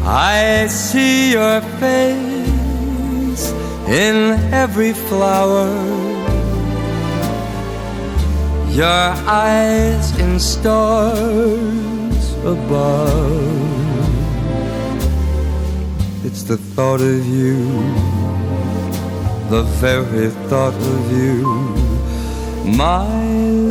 I see your face in every flower, your eyes in stars above. It's the thought of you, the very thought of you, my